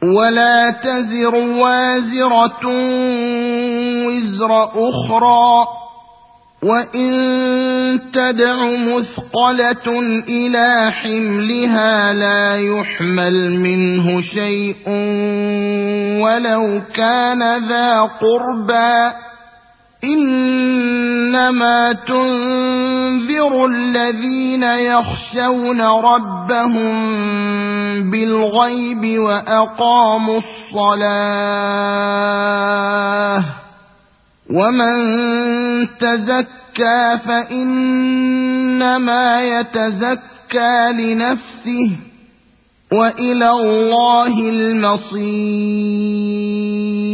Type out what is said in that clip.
ولا تزر وازرة وزر أخرى، وإن تدع مثقلة إلى حملها لا يحمل منه شيء ولو كان ذا قربى، إنما تنذر الذين يخشون ربهم بالغيب وأقاموا الصلاة، ومن تزكى فإنما يتزكى لنفسه وإلى الله المصير.